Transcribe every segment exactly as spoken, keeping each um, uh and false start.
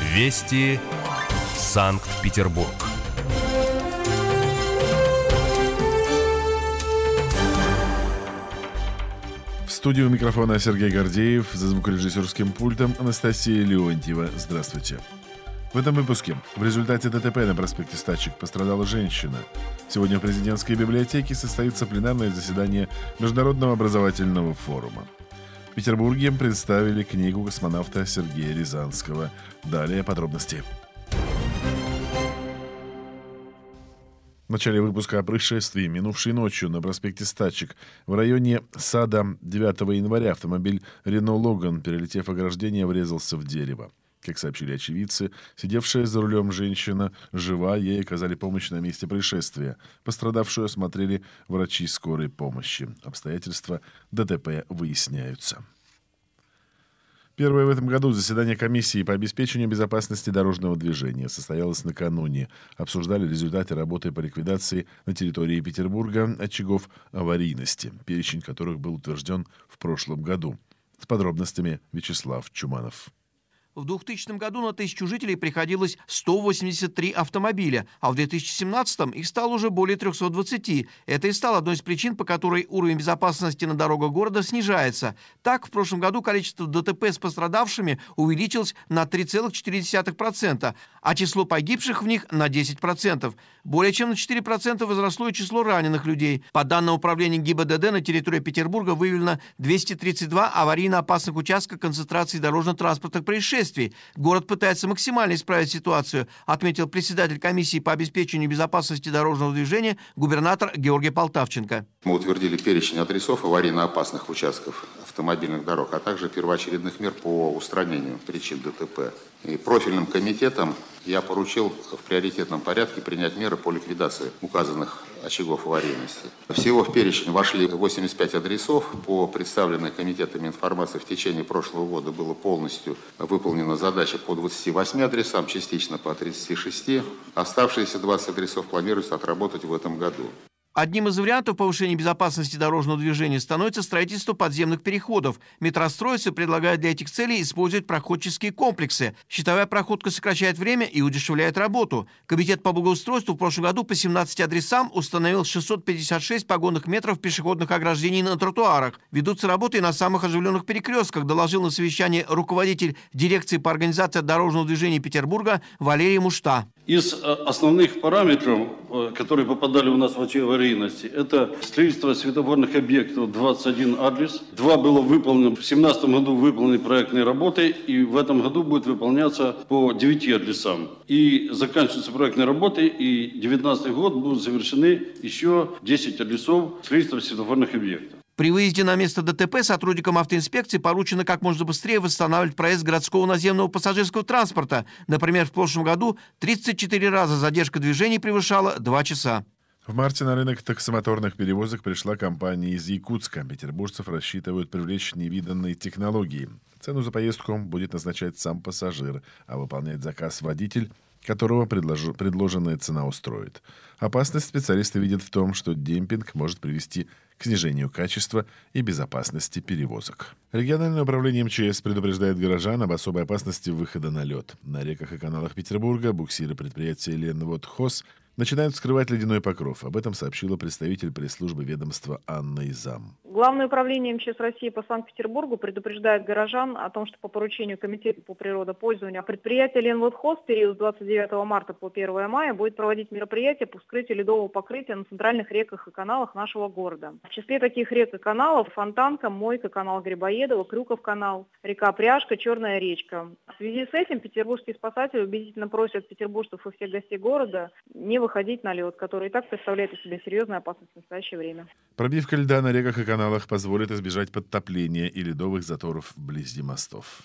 Вести Санкт-Петербург. В студии у микрофона Сергей Гордеев, за звукорежиссерским пультом Анастасия Леонтьева. Здравствуйте. В этом выпуске. В результате ДТП на проспекте Стачек пострадала женщина. Сегодня в президентской библиотеке состоится пленарное заседание Международного образовательного форума. В Петербурге представили книгу космонавта Сергея Рязанского. Далее подробности. В начале выпуска о происшествии, минувшей ночью на проспекте Стачек в районе сада девятого января автомобиль Рено Логан, перелетев ограждение, врезался в дерево. Как сообщили очевидцы, сидевшая за рулем женщина жива, ей оказали помощь на месте происшествия. Пострадавшую осмотрели врачи скорой помощи. Обстоятельства ДТП выясняются. Первое в этом году заседание комиссии по обеспечению безопасности дорожного движения состоялось накануне. Обсуждали результаты работы по ликвидации на территории Петербурга очагов аварийности, перечень которых был утвержден в прошлом году. С подробностями Вячеслав Чуманов. В двухтысячном году на тысячу жителей приходилось сто восемьдесят три автомобиля, а в две тысячи семнадцатом их стало уже более триста двадцать. Это и стало одной из причин, по которой уровень безопасности на дорогах города снижается. Так, в прошлом году количество ДТП с пострадавшими увеличилось на три целых четыре десятых процента, а число погибших в них на десять процентов. Более чем на четыре процента возросло и число раненых людей. По данным управления ГИБДД, на территории Петербурга выявлено двести тридцать два аварийно опасных участка концентрации дорожно-транспортных происшествий. Город пытается максимально исправить ситуацию, отметил председатель комиссии по обеспечению безопасности дорожного движения губернатор Георгий Полтавченко. Мы утвердили перечень адресов аварийно опасных участков автомобильных дорог, а также первоочередных мер по устранению причин ДТП. И профильным комитетам я поручил в приоритетном порядке принять меры по ликвидации указанных очагов аварийности. Всего в перечень вошли восемьдесят пять адресов. По представленной комитетами информации в течение прошлого года было полностью выполнена задача по двадцати восьми адресам, частично по тридцати шести. Оставшиеся двадцать адресов планируется отработать в этом году. Одним из вариантов повышения безопасности дорожного движения становится строительство подземных переходов. Метростроицы предлагают для этих целей использовать проходческие комплексы. Щитовая проходка сокращает время и удешевляет работу. Комитет по благоустройству в прошлом году по семнадцати адресам установил шестьсот пятьдесят шесть погонных метров пешеходных ограждений на тротуарах. Ведутся работы и на самых оживленных перекрестках, доложил на совещании руководитель дирекции по организации дорожного движения Петербурга Валерий Мушта. Из основных параметров, которые попадали у нас в очаг аварийности, это строительство светофорных объектов двадцать один адрес. Два было выполнено, в две тысячи семнадцатом году выполнены проектные работы, и в этом году будет выполняться по девяти адресам. И заканчиваются проектные работы, и две тысячи девятнадцатый год будут завершены еще десять адресов строительства светофорных объектов. При выезде на место ДТП сотрудникам автоинспекции поручено как можно быстрее восстанавливать проезд городского наземного пассажирского транспорта. Например, в прошлом году тридцать четыре раза задержка движений превышала два часа. В марте на рынок таксомоторных перевозок пришла компания из Якутска. Петербуржцев рассчитывают привлечь невиданные технологии. Цену за поездку будет назначать сам пассажир, а выполнять заказ водитель, которого предлож... предложенная цена устроит. Опасность специалисты видят в том, что демпинг может привести к снижению качества и безопасности перевозок. Региональное управление МЧС предупреждает горожан об особой опасности выхода на лед. На реках и каналах Петербурга буксиры предприятия «Ленводхоз» начинают вскрывать ледяной покров. Об этом сообщила представитель пресс-службы ведомства Анна Изам. Главное управление МЧС России по Санкт-Петербургу предупреждает горожан о том, что по поручению Комитета по природопользованию предприятие «Ленводхоз» в период с двадцать девятого марта по первого мая будет проводить мероприятия по вскрытию ледового покрытия на центральных реках и каналах нашего города. В числе таких рек и каналов Фонтанка, Мойка, канал Грибоедова, Крюков канал, река Пряжка, Черная речка. В связи с этим петербургские спасатели убедительно просят петербуржцев и всех гостей города не выходить на лед, который и так представляет из себя серьезную опасность в настоящее время. Пробивка льда на реках и каналах позволит избежать подтопления и ледовых заторов вблизи мостов.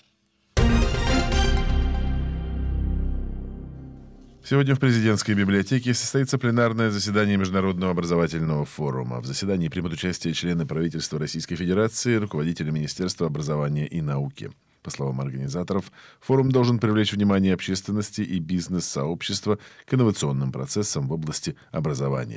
Сегодня в президентской библиотеке состоится пленарное заседание Международного образовательного форума. В заседании примут участие члены правительства Российской Федерации, руководители Министерства образования и науки. По словам организаторов, форум должен привлечь внимание общественности и бизнес-сообщества к инновационным процессам в области образования.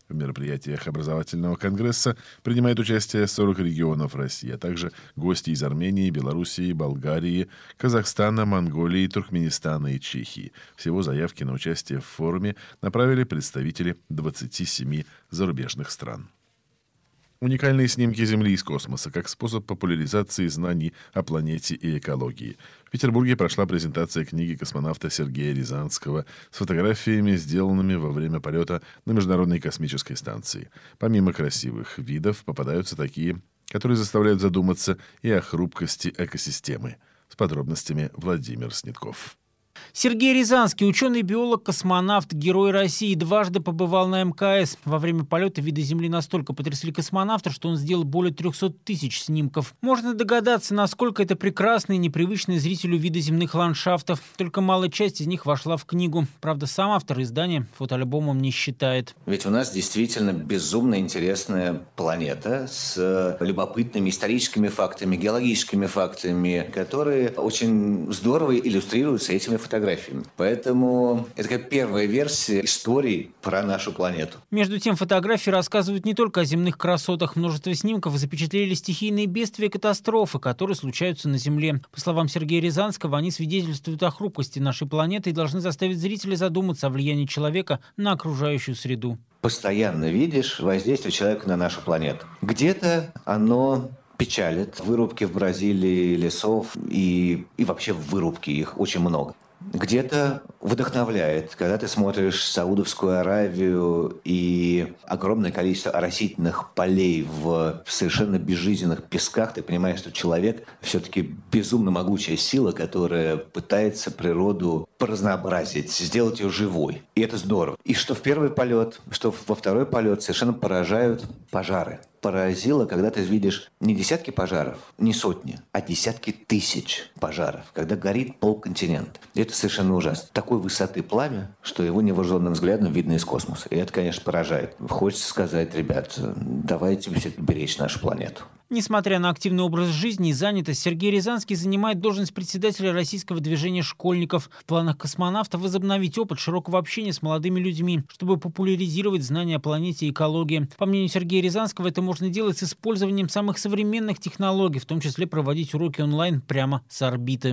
В мероприятиях образовательного конгресса принимают участие сорок регионов России, а также гости из Армении, Белоруссии, Болгарии, Казахстана, Монголии, Туркменистана и Чехии. Всего заявки на участие в форуме направили представители двадцати семи зарубежных стран. Уникальные снимки Земли из космоса как способ популяризации знаний о планете и экологии. В Петербурге прошла презентация книги космонавта Сергея Рязанского с фотографиями, сделанными во время полета на Международной космической станции. Помимо красивых видов попадаются такие, которые заставляют задуматься и о хрупкости экосистемы. С подробностями Владимир Снитков. Сергей Рязанский, ученый-биолог, космонавт, герой России, дважды побывал на эм ка эс. Во время полета виды Земли настолько потрясли космонавта, что он сделал более трехсот тысяч снимков. Можно догадаться, насколько это прекрасные, непривычные зрителю виды земных ландшафтов. Только малая часть из них вошла в книгу. Правда, сам автор издания фотоальбомом не считает. Ведь у нас действительно безумно интересная планета с любопытными историческими фактами, геологическими фактами, которые очень здорово иллюстрируются этими фотографиями. фотографиями. Поэтому это как первая версия истории про нашу планету. Между тем, фотографии рассказывают не только о земных красотах. Множество снимков запечатлели стихийные бедствия и катастрофы, которые случаются на Земле. По словам Сергея Рязанского, они свидетельствуют о хрупкости нашей планеты и должны заставить зрителей задуматься о влиянии человека на окружающую среду. Постоянно видишь воздействие человека на нашу планету. Где-то оно печалит. Вырубки в Бразилии лесов и, и вообще вырубки, их очень много. Где-то вдохновляет, когда ты смотришь Саудовскую Аравию и огромное количество оросительных полей в совершенно безжизненных песках, ты понимаешь, что человек все-таки безумно могучая сила, которая пытается природу поразнообразить, сделать ее живой. И это здорово. И что в первый полет, что во второй полет совершенно поражают пожары. Поразило, когда ты видишь не десятки пожаров, не сотни, а десятки тысяч пожаров, когда горит полконтинента. И это совершенно ужасно. Такой высоты пламя, что его невооруженным взглядом видно из космоса. И это, конечно, поражает. Хочется сказать, ребят, давайте все-таки беречь нашу планету. Несмотря на активный образ жизни и занятость, Сергей Рязанский занимает должность председателя российского движения школьников. В планах космонавта возобновить опыт широкого общения с молодыми людьми, чтобы популяризировать знания о планете и экологии. По мнению Сергея Рязанского, это можно делать с использованием самых современных технологий, в том числе проводить уроки онлайн прямо с орбиты.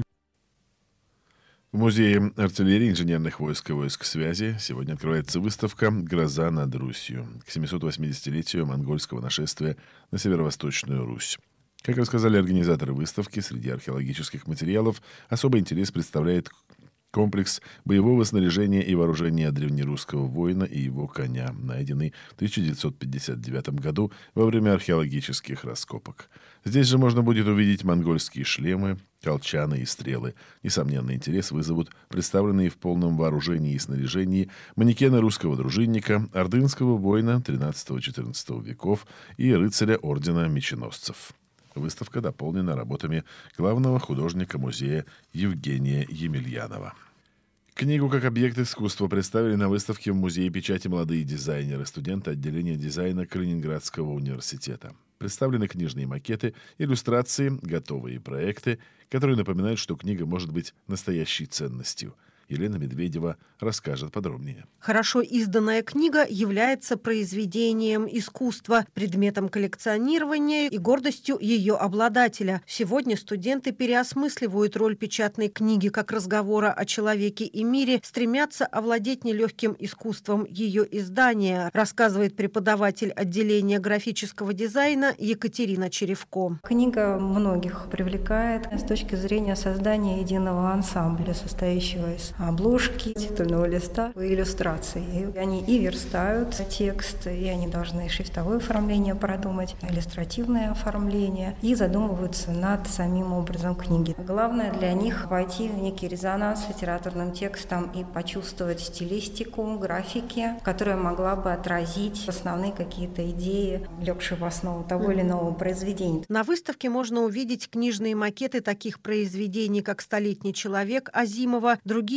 В Музее артиллерии, инженерных войск и войск связи сегодня открывается выставка «Гроза над Русью» к семисот восьмидесятилетию монгольского нашествия на Северо-Восточную Русь. Как рассказали организаторы выставки, среди археологических материалов особый интерес представляет комплекс боевого снаряжения и вооружения древнерусского воина и его коня, найденный в тысяча девятьсот пятьдесят девятом году во время археологических раскопок. Здесь же можно будет увидеть монгольские шлемы, колчаны и стрелы. Несомненный интерес вызовут представленные в полном вооружении и снаряжении манекены русского дружинника, ордынского воина тринадцатого-четырнадцатого веков и рыцаря ордена меченосцев. Выставка дополнена работами главного художника музея Евгения Емельянова. Книгу как объект искусства представили на выставке в Музее печати молодые дизайнеры, студенты отделения дизайна Калининградского университета. Представлены книжные макеты, иллюстрации, готовые проекты, которые напоминают, что книга может быть настоящей ценностью. Елена Медведева расскажет подробнее. Хорошо изданная книга является произведением искусства, предметом коллекционирования и гордостью ее обладателя. Сегодня студенты переосмысливают роль печатной книги как разговора о человеке и мире, стремятся овладеть нелегким искусством ее издания, рассказывает преподаватель отделения графического дизайна Екатерина Черевко. Книга многих привлекает с точки зрения создания единого ансамбля, состоящего из обложки, титульного листа и иллюстрации. Они и верстают текст, и они должны шрифтовое оформление продумать, иллюстративное оформление, и задумываются над самим образом книги. Главное для них войти в некий резонанс с литературным текстом и почувствовать стилистику, графики, которая могла бы отразить основные какие-то идеи, легшие в основу того или иного произведения. На выставке можно увидеть книжные макеты таких произведений, как «Столетний человек» Азимова, другие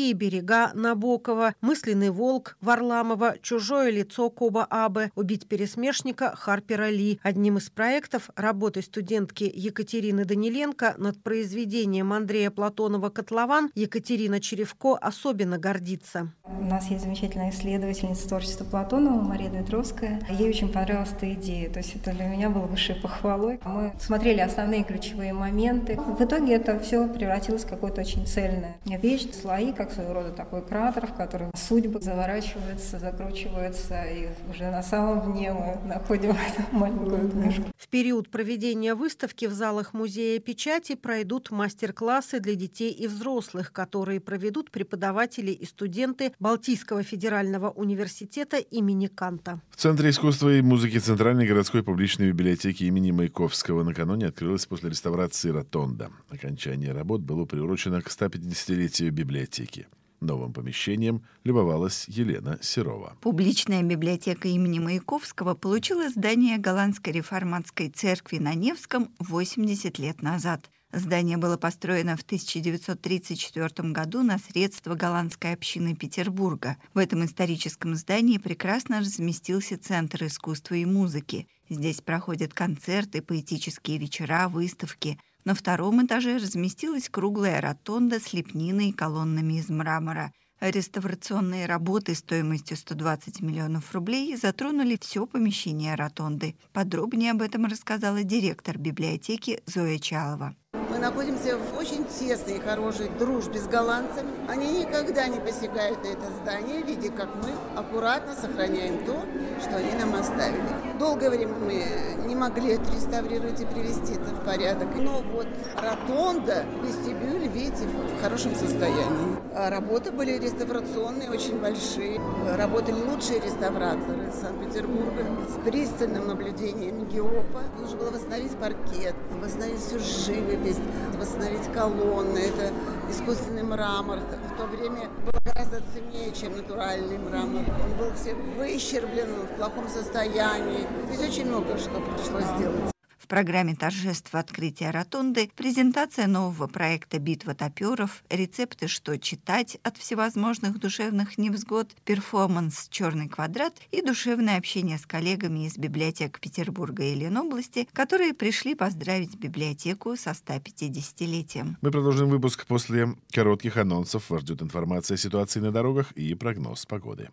«Морские берега» Набокова, «Мысленный волк» Варламова, «Чужое лицо» Коба Абе, «Убить пересмешника» Харпера Ли. Одним из проектов работы студентки Екатерины Даниленко над произведением Андрея Платонова «Котлован» Екатерина Черевко особенно гордится. У нас есть замечательная исследовательница творчества Платонова Мария Дмитровская. Ей очень понравилась эта идея. То есть это для меня было высшей похвалой. Мы смотрели основные ключевые моменты. В итоге это все превратилось в какую-то очень цельную вещь. Слои, как своего рода такой кратер, в котором судьбы заворачиваются, закручиваются, и уже на самом дне мы находим эту маленькую книжку. В период проведения выставки в залах Музея печати пройдут мастер-классы для детей и взрослых, которые проведут преподаватели и студенты Балтийского федерального университета имени Канта. В Центре искусства и музыки Центральной городской публичной библиотеки имени Маяковского накануне открылась после реставрации ротонда. Окончание работ было приурочено к ста пятидесятилетию библиотеки. Новым помещением любовалась Елена Серова. Публичная библиотека имени Маяковского получила здание Голландской реформатской церкви на Невском восемьдесят лет назад. Здание было построено в тысяча девятьсот тридцать четвёртом году на средства голландской общины Петербурга. В этом историческом здании прекрасно разместился Центр искусства и музыки. Здесь проходят концерты, поэтические вечера, выставки. На втором этаже разместилась круглая ротонда с лепниной и колоннами из мрамора. Реставрационные работы стоимостью сто двадцать миллионов рублей затронули все помещение ротонды. Подробнее об этом рассказала директор библиотеки Зоя Чалова. Мы находимся в очень тесной и хорошей дружбе с голландцами. Они никогда не посягают на это здание, видя, как мы аккуратно сохраняем то, что они нам оставили. Долгое время мы не могли это реставрировать и привести это в порядок. Но вот ротонда, вестибюль, видите, в хорошем состоянии. Работы были реставрационные, очень большие. Работали лучшие реставраторы Санкт-Петербурга с пристальным наблюдением ГИОПа. Нужно было восстановить паркет, восстановить всю живопись, восстановить колонны, это искусственный мрамор. В то время было гораздо ценнее, чем натуральный мрамор. Он был все выщерблен, в плохом состоянии. Здесь очень много что пришлось сделать. В программе торжества открытия ротонды презентация нового проекта «Битва топеров», рецепты «Что читать» от всевозможных душевных невзгод, перформанс «Черный квадрат» и душевное общение с коллегами из библиотек Петербурга и Ленобласти, которые пришли поздравить библиотеку со ста пятидесятилетием. Мы продолжим выпуск после коротких анонсов. Вас ждет информация о ситуации на дорогах и прогноз погоды.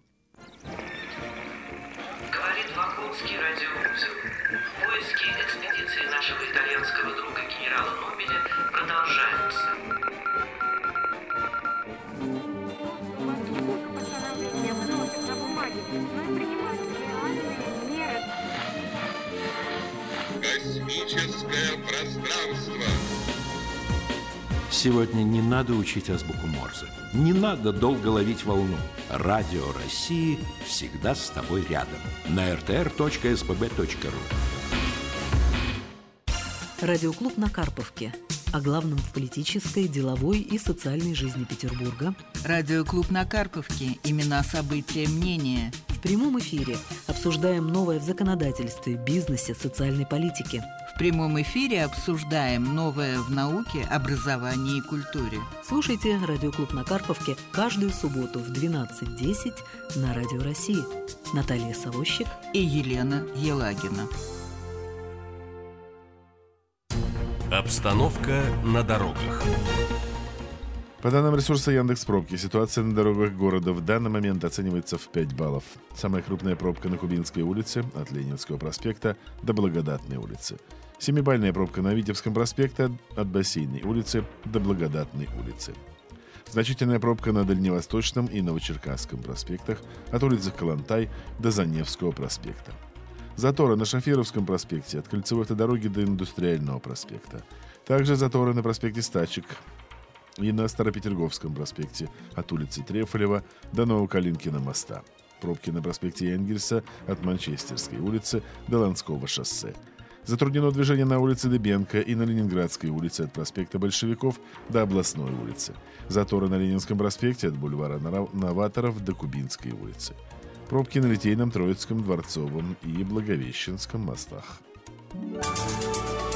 Говорит Вакутский радиовузел. Поиски экспедиции нашего итальянского друга генерала Нобеля продолжаются. Космическое пространство. Сегодня не надо учить азбуку Морзе. Не надо долго ловить волну. Радио России всегда с тобой рядом. На эр тэ эр точка эс бэ бэ точка ру. Радиоклуб на Карповке. О главном в политической, деловой и социальной жизни Петербурга. Радиоклуб на Карповке. Имена, события, мнения. В прямом эфире обсуждаем новое в законодательстве, бизнесе, социальной политике. В прямом эфире обсуждаем новое в науке, образовании и культуре. Слушайте «Радиоклуб на Карповке» каждую субботу в двенадцать десять на Радио России. Наталья Савощик и Елена Елагина. Обстановка на дорогах. По данным ресурса Яндекс.Пробки, ситуация на дорогах города в данный момент оценивается в пять баллов. Самая крупная пробка на Кубинской улице от Ленинского проспекта до Благодатной улицы. Семибальная пробка на Витебском проспекте от Бассейной улицы до Благодатной улицы. Значительная пробка на Дальневосточном и Новочеркасском проспектах от улицы Калантай до Заневского проспекта. Заторы на Шафировском проспекте от Кольцевой автодороги до Индустриального проспекта. Также заторы на проспекте Стачек и на Старопетерговском проспекте от улицы Трефолева до Новокалинкина моста. Пробки на проспекте Энгельса от Манчестерской улицы до Ланского шоссе. Затруднено движение на улице Дыбенко и на Ленинградской улице от проспекта Большевиков до Областной улицы. Заторы на Ленинском проспекте от бульвара Новаторов до Кубинской улицы. Пробки на Литейном, Троицком, Дворцовом и Благовещенском мостах.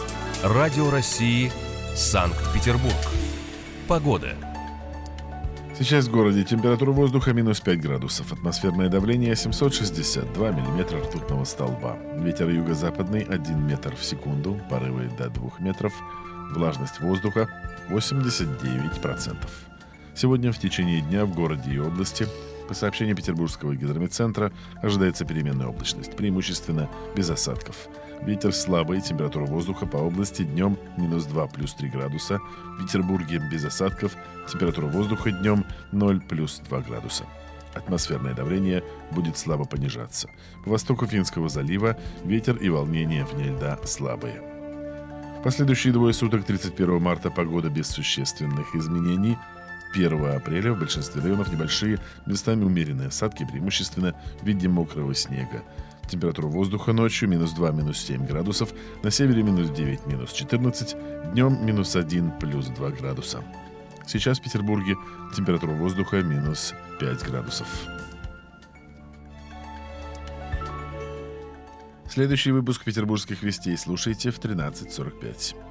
Радио России, Санкт-Петербург. Погода. Сейчас в городе температура воздуха минус пять градусов, атмосферное давление семьсот шестьдесят два миллиметра ртутного столба. Ветер юго-западный один метр в секунду, порывы до двух метров. Влажность воздуха восемьдесят девять процентов. Сегодня в течение дня в городе и области, по сообщению Петербургского гидрометцентра, ожидается переменная облачность, преимущественно без осадков. Ветер слабый, температура воздуха по области днем минус два плюс три градуса. В Петербурге без осадков, температура воздуха днем ноль плюс два градуса. Атмосферное давление будет слабо понижаться. По востоку Финского залива ветер и волнение вне льда слабые. В последующие двое суток, тридцать первого марта, погода без существенных изменений. первого апреля в большинстве районов небольшие, местами умеренные осадки, преимущественно в виде мокрого снега. Температура воздуха ночью минус два, минус семь градусов, на севере минус девять, минус четырнадцать, днем минус один, плюс два градуса. Сейчас в Петербурге температура воздуха минус пять градусов. Следующий выпуск «Петербургских вестей» слушайте в тринадцать сорок пять.